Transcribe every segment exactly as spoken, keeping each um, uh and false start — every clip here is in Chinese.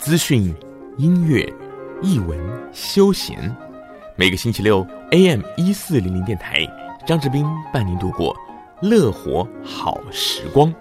资讯、音乐、艺文、休闲，每个星期六 A M 一四零零电台，张志斌伴您度过乐活好时光。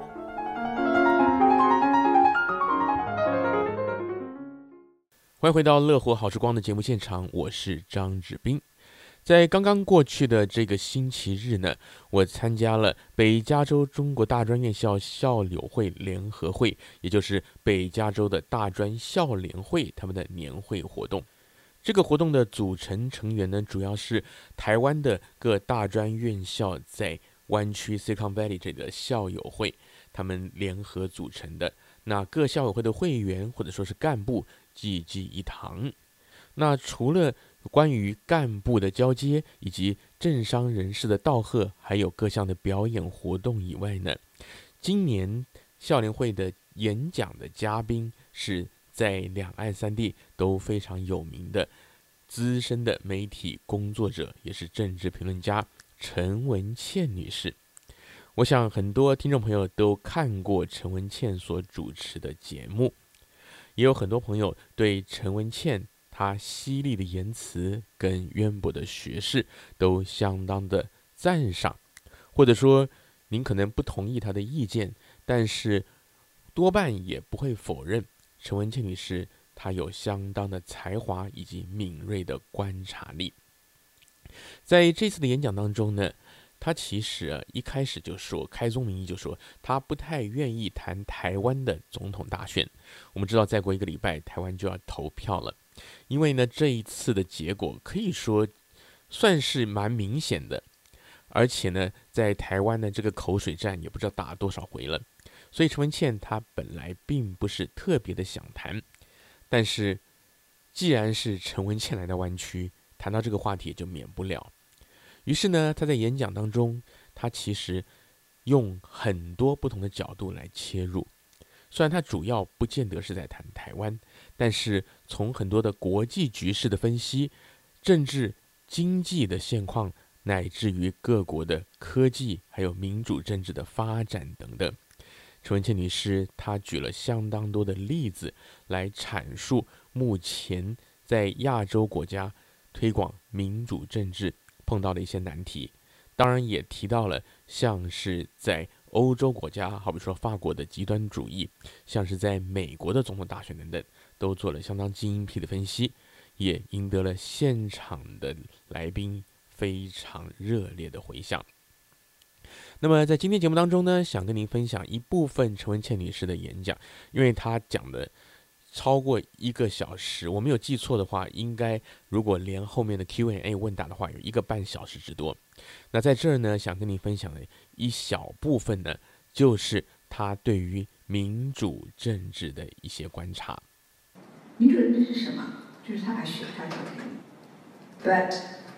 欢迎回到乐活好时光的节目现场，我是张志斌。在刚刚过去的这个星期日呢，我参加了北加州中国大专院校校友会联合会，也就是北加州的大专校联会他们的年会活动。这个活动的组成成员呢，主要是台湾的各大专院校在湾区 Silicon Valley 这个校友会，他们联合组成的。那各校友会的会员或者说是干部济济一堂。那除了关于干部的交接以及政商人士的道贺，还有各项的表演活动以外呢，今年校联会的演讲的嘉宾是在两岸三地都非常有名的资深的媒体工作者，也是政治评论家陈文茜女士。我想很多听众朋友都看过陈文茜所主持的节目，也有很多朋友对陈文茜她犀利的言辞跟渊博的学识都相当的赞赏，或者说您可能不同意她的意见，但是多半也不会否认陈文茜女士她有相当的才华以及敏锐的观察力。在这次的演讲当中呢，他其实啊一开始就说，开宗明义就说他不太愿意谈台湾的总统大选。我们知道再过一个礼拜台湾就要投票了，因为呢这一次的结果可以说算是蛮明显的，而且呢在台湾的这个口水战也不知道打多少回了，所以陈文茜她本来并不是特别的想谈，但是既然是陈文茜来到湾区，谈到这个话题也就免不了。于是呢，他在演讲当中，他其实用很多不同的角度来切入。虽然他主要不见得是在谈台湾，但是从很多的国际局势的分析、政治、经济的现况，乃至于各国的科技还有民主政治的发展等等，陈文茜女士她举了相当多的例子来阐述目前在亚洲国家推广民主政治碰到的一些难题，当然也提到了像是在欧洲国家，好比说法国的极端主义，像是在美国的总统大选等等，都做了相当精辟的分析，也赢得了现场的来宾非常热烈的回响。那么在今天节目当中呢，想跟您分享一部分陈文茜女士的演讲，因为她讲的超过一个小时，我没有记错的话，应该如果连后面的 Q and A 问答的话，有一个半小时之多。那在这儿呢，想跟你分享的一小部分呢，就是他对于民主政治的一些观察。 民主政治是什么？就是他把选票交给你 ，But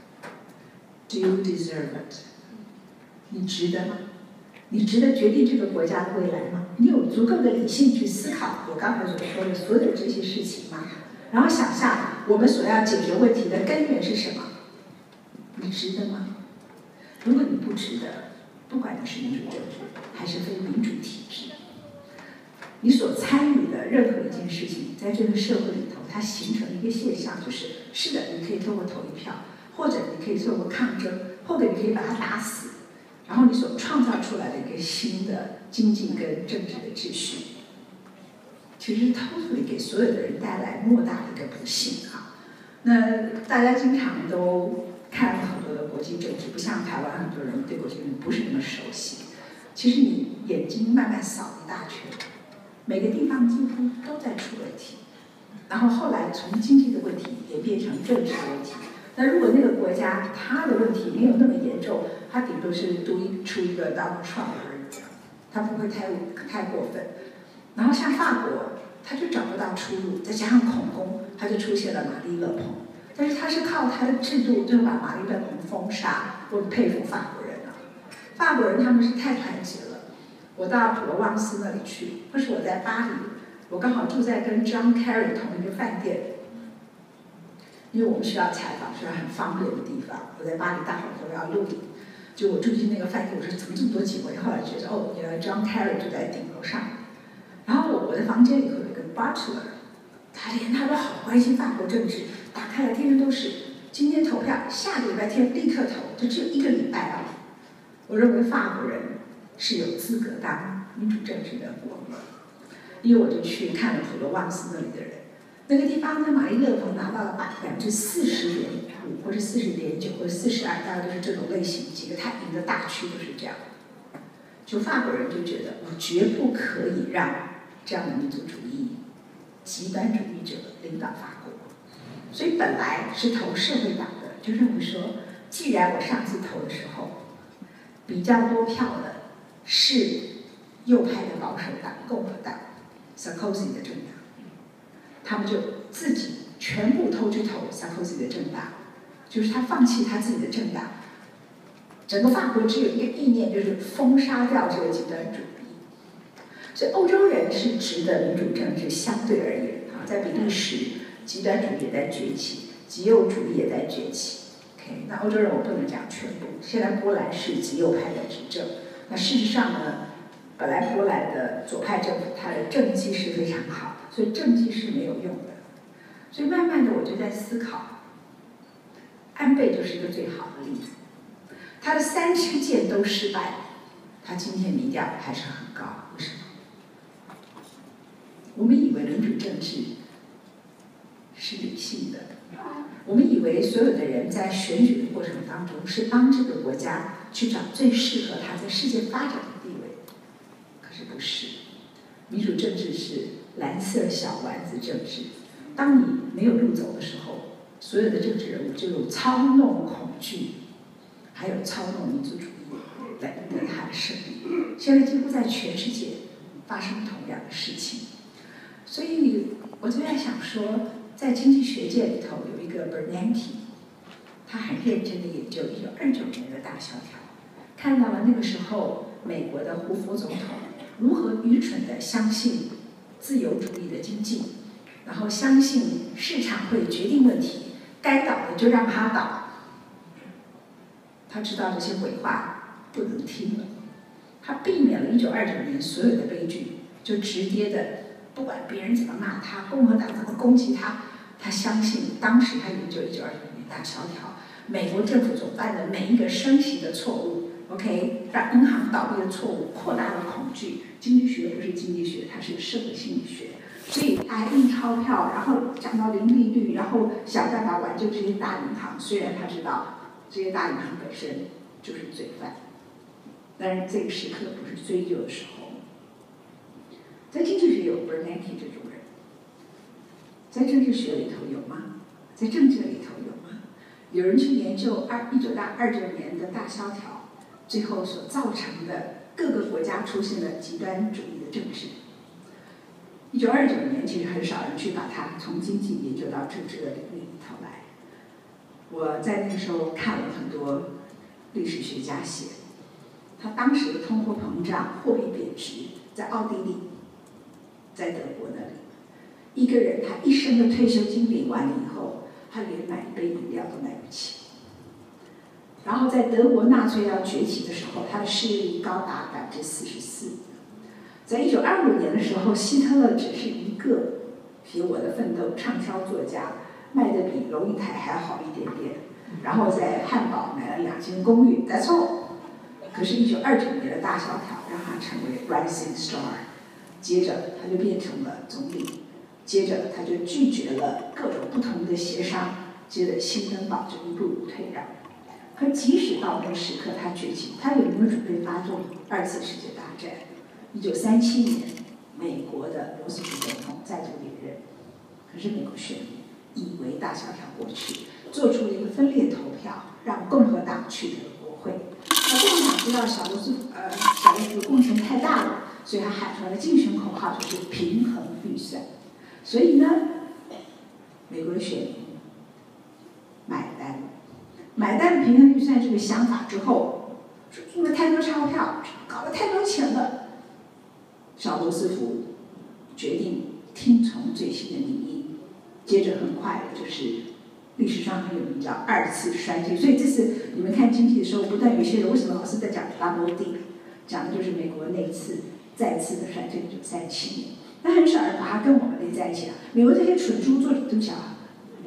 do you deserve it？ 你值得吗？你值得决定这个国家的未来吗？你有足够的理性去思考我刚才所说的所有这些事情吗？然后想象我们所要解决问题的根源是什么？你值得吗？如果你不值得，不管你是民主政治还是非民主体制，你所参与的任何一件事情，在这个社会里头，它形成一个现象，就是是的，你可以透过投一票，或者你可以透过抗争，或者你可以把它打死。然后你所创造出来的一个新的经济跟政治的秩序，其实是 totally 给所有的人带来莫大的一个不幸啊。那大家经常都看很多的国际政治，不像台湾很多人对国际政治不是那么熟悉。其实你眼睛慢慢扫一大圈，每个地方几乎都在出问题，然后后来从经济的问题演变成政治的问题。那如果那个国家它的问题没有那么严重，它顶多是独一出一个 Donald Trump 而已，它不会太太过分。然后像法国，它就找不到出路，再加上恐攻，它就出现了玛丽勒蓬。但是它是靠它的制度就把玛丽勒蓬封杀，我佩服法国人啊！法国人他们是太团结了。我到普罗旺斯那里去，或是我在巴黎，我刚好住在跟 John Kerry 同一个饭店。因为我们需要采访，是很方便的地方。我在巴黎大好都要录影，就我住进那个饭店，我说怎么这么多警卫？后来觉得哦，原来 John Kerry 就在顶楼上。然后我我的房间里头有一个 butler， 他连他都好关心法国政治，打开了天天都是。今天投票，下个礼拜天立刻投，就只有一个礼拜啊！我认为法国人是有资格当民主政治的国民，因为我就去看了普罗旺斯那里的人，那个地方呢，玛丽勒庞拿到了百分之四十点五，或者四十点九，或者四十二，大概都是这种类型。几个他赢的大区都是这样。就法国人就觉得，我绝不可以让这样的民族主义、极端主义者领导法国。所以本来是投社会党的，就认为说，既然我上次投的时候，比较多票的是右派的保守党共和党 Sarkozy 的政党，他们就自己全部投去投 Sarkozy 的政党，就是他放弃他自己的政党，整个法国只有一个意念，就是封杀掉这个极端主义。所以欧洲人是值得民主政治相对而言啊，在比利时。极端主义也在崛起，极右主义也在崛起。OK， 那欧洲人我不能讲全部。现在波兰是极右派的执政，那事实上呢，本来波兰的左派政府它的政绩是非常好，所以政绩是没有用的。所以慢慢的我就在思考，安倍就是一个最好的例子。他的三支箭都失败，他今天民调还是很高，为什么？我们以为民主政治是理性的，我们以为所有的人在选举的过程当中是帮这个国家去找最适合他在世界发展的地位，可是不是。民主政治是蓝色小丸子政治，当你没有路走的时候，所有的政治人物就用操弄恐惧，还有操弄民族主义来赢得他的胜利。现在几乎在全世界发生同样的事情，所以我就在想说。在经济学界里头有一个 Bernanke， 他很认真的研究一九二九年的大萧条，看到了那个时候美国的胡佛总统如何愚蠢的相信自由主义的经济，然后相信市场会决定问题，该倒的就让它倒。他知道这些鬼话不能听了，他避免了一九二九年所有的悲剧，就直接的不管别人怎么骂他，共和党怎么攻击他。他相信，当时他研究一九二九年大萧条，美国政府所犯的每一个升息的错误 ，OK， 让银行倒闭的错误扩大了恐惧。经济学不是经济学，它是社会心理学。所以还印钞票，然后讲到零利率，然后想办法挽救这些大银行。虽然他知道这些大银行本身就是罪犯，但是这个时刻不是追究的时候。在经济学有 Bernanke 这种人。在政治学里头有吗？在政治里头有吗？有人去研究二一九到二九年的大萧条，最后所造成的各个国家出现了极端主义的政治。一九二九年其实很少人去把它从经济研究到政治的领域里头来。我在那个时候看了很多历史学家写，他当时的通货膨胀、货币贬值，在奥地利，在德国那里。一个人他一生的退休金领完了以后，他连买一杯饮料都买不起。然后在德国纳粹要崛起的时候，他的失业率高达百分之四十四。在一九二五年的时候，希特勒只是一个写《我的奋斗》畅销作家，卖的比龙应台还要好一点点。然后在汉堡买了两间公寓 ，That's all。可是，一九二九年的大萧条让他成为 rising star， 接着他就变成了总理。接着，他就拒绝了各种不同的协商，接着新登堡就一步步退让。可即使到那个时刻他崛起，他有没有准备发动二次世界大战？一九三七年，美国的罗斯福总统再度连任，可是美国选民以为大萧条过去，做出了一个分裂投票，让共和党取得了国会。那共和党知道小罗斯福呃小罗斯福贡献太大了，所以他喊出来的竞选口号就是平衡预算。所以呢，美国的选民买单，买单了平衡预算这个想法之后，印了太多钞票，搞了太多钱了。小罗斯福决定听从最新的民意，接着很快的就是历史上很有名叫二次衰退。所以这次你们看经济的时候，不断有些人为什么老是在讲 double dip， 讲的就是美国那一次再次的衰退，一九三七年。那很少人把它跟我们的以在一起了。美国这些蠢猪做都想啊，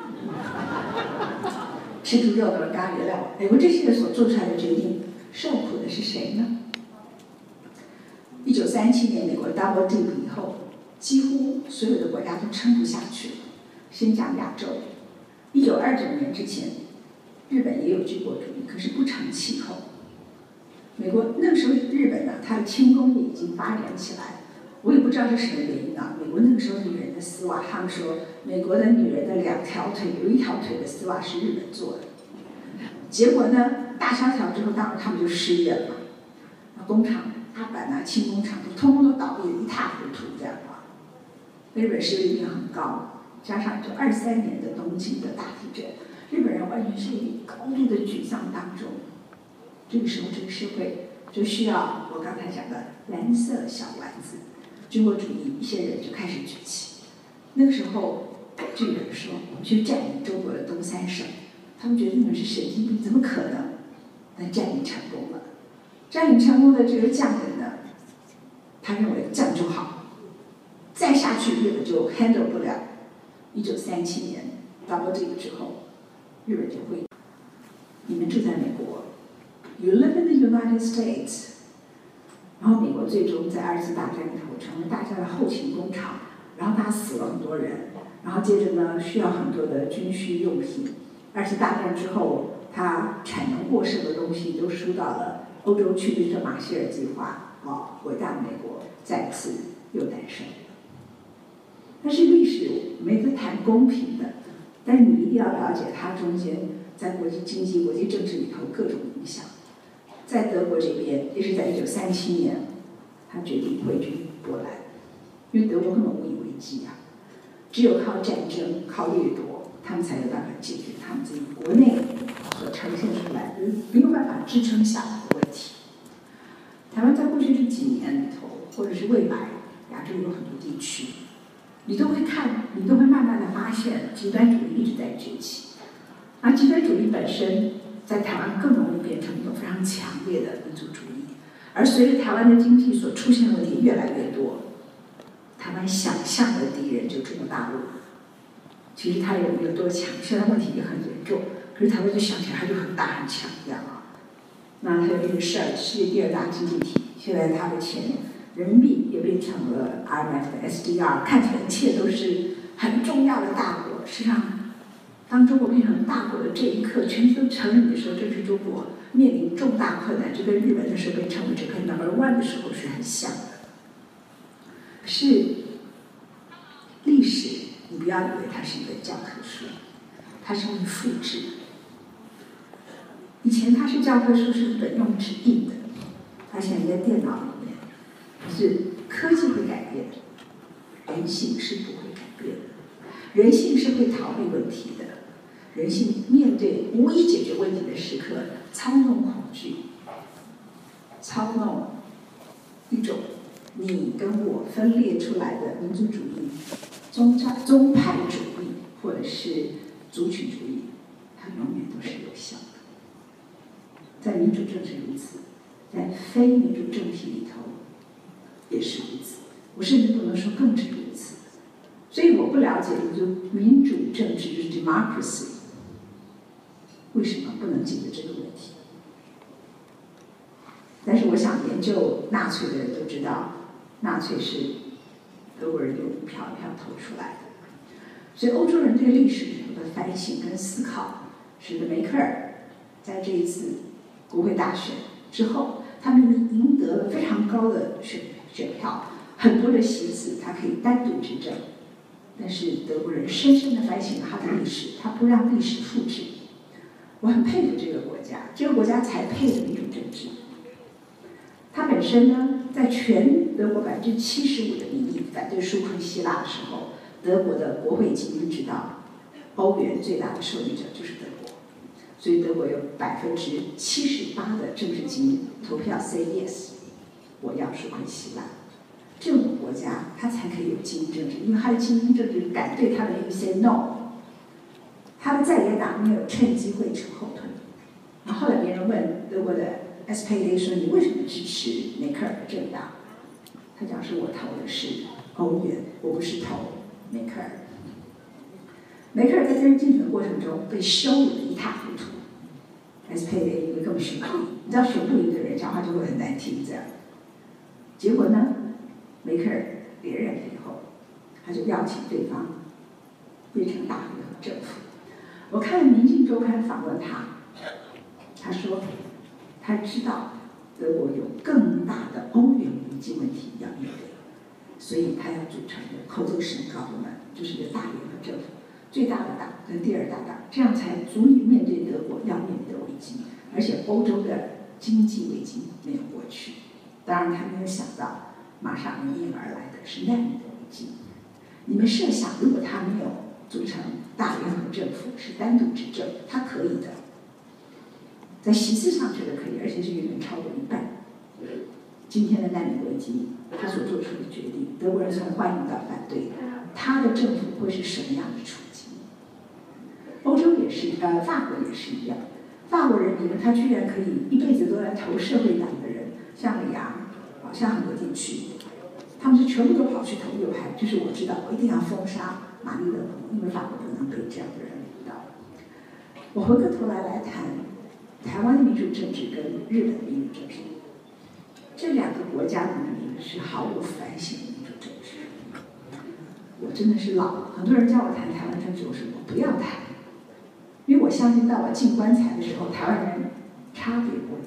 吃猪肉的咖原料，美国这些人所做出来的决定，受苦的是谁呢？一九三七年美国 Double Dip 以后，几乎所有的国家都撑不下去了。先讲亚洲，一九二九年之前，日本也有军国主义，可是不成气候。美国那个时候，日本呢，它的轻工业已经发展起来。我也不知道是什么原因啊。美国那个时候女人的丝袜，他们说美国的女人的两条腿有一条腿的丝袜是日本做的。结果呢，大萧条之后，当然他们就失业了嘛。工厂、大阪啊、轻工厂都通通都倒闭得一塌糊涂，这样啊。日本失业率很高，加上就二三年的东京的大地震，日本人完全是以高度的沮丧当中。这个时候，这个社会就需要我刚才讲的蓝色小丸子。军国主义一些人就开始崛起。那个时候就有人说，我们去占领中国的东三省，他们觉得你们是神经病，怎么可能？但占领成功了。占领成功的这个将领呢，他认为这样就好，再下去日本就 handle 不了。一九三七年 Double Dip 之后，日本就会，你们住在美国 ，You live in the United States。然后美国最终在二次大战里头成为大家的后勤工厂，然后他死了很多人，然后接着呢需要很多的军需用品。二次大战之后，它产能过剩的东西都输到了欧洲去，比如说马歇尔计划，哦，伟大的美国再次又诞生了。但是历史没得谈公平的，但是你一定要了解它中间在国际经济、国际政治里头各种影响。在德国这边，也是在一九三七年，他决定退军波兰，因为德国根本无以为继啊，只有靠战争、靠掠夺，他们才有办法解决他们自己国内所呈现出来的没有办法支撑下来的问题。台湾在过去这几年里头，或者是未来，亚洲有很多地区，你都会看，你都会慢慢的发现，极端主义一直在崛起，而极端主义本身，在台湾更容易变成一种非常强烈的民族主义，而随着台湾的经济所出现的问题越来越多，台湾想象的敌人就中国大陆。其实它有没有多强，现在问题也很严重，可是台湾就想起来它就很大很强一样啊。那它有一个事儿，世界第二大经济体，现在它的钱人民币也变成了 I M F 的 S D R， 看起来一切都是很重要的大国，实际上。当中国变成大国的这一刻，全球都承认的时候，正是中国面临重大困难，这跟日本的时候被称为这个 number one 的时候是很像的。是历史，你不要以为它是一个教科书，它是会复制。以前它是教科书，是本用纸印的，它现在在电脑里面。可是科技会改变，人性是不会改变的。人性是会逃避问题的，人性面对无以解决问题的时刻，操弄恐惧，操弄一种你跟我分裂出来的民族主义、宗教宗派主义或者是族群主义，它永远都是有效的。在民主政治如此，在非民主政体里头也是如此，我甚至不能说更是如此。所以我不了解民主民主政治就是 democracy 为什么不能解决这个问题？但是我想研究纳粹的人都知道，纳粹是德国人用一票一票投出来的。所以欧洲人对历史里头的反省跟思考，使得梅克尔在这一次国会大选之后，他们赢得了非常高的选选票，很多的席次，他可以单独执政。但是德国人深深地反省了他的历史，他不让历史复制。我很佩服这个国家，这个国家才配的民主政治。它本身呢，在全德国百分之七十五的民意反对纾困希腊的时候，德国的国会已经知道，欧元最大的受益者就是德国，所以德国有百分之七十八的政治精英投票 say yes， 我要纾困希腊。这种国家，它才可以有精英政治，因为它的精英政治敢对他的人 say no， 他的在野党没有趁机会扯后腿。然后后来别人问德国的 S P D 说：“你为什么支持梅克尔的政党？”他讲：“是我投的是欧元，我不是投梅克尔。梅克尔在这任竞选的过程中被羞辱得一塌糊涂，还是配了一个更熊不灵。你知道熊不灵的人讲话就会很难听，这样。结果呢，梅克尔连任了以后，他就邀请对方变成大联合政府。我看了《民进周刊》访问他，他说他知道德国有更大的欧元危机问题要面对，所以他要组成一个合作审高的们，就是一个大联合政府，最大的党跟第二大党，这样才足以面对德国要面对的危机。而且欧洲的经济危机没有过去，当然他没有想到马上迎面而来的是难民的危机。你们设想，如果他没有组成大联合政府，是单独执政，他可以的，在席次上觉得可以，而且是远远超过一半。今天的难民危机，他所做出的决定，德国人从欢迎到反对，他的政府会是什么样的处境？欧洲也是，呃，法国也是一样。法国人民他居然可以一辈子都在投社会党的人，像里昂，啊，像很多地区，他们是全部都跑去投右派。就是我知道，我一定要封杀玛丽勒庞，因为法国不能被这样的人领导。我回过头来来谈台湾的民主政治跟日本的民主政治，这两个国家的民主是毫无反省的民主政治。我真的是老了，很多人叫我谈台湾政治，我说我不要谈。因为我相信，到我进棺材的时候，台湾人差别不会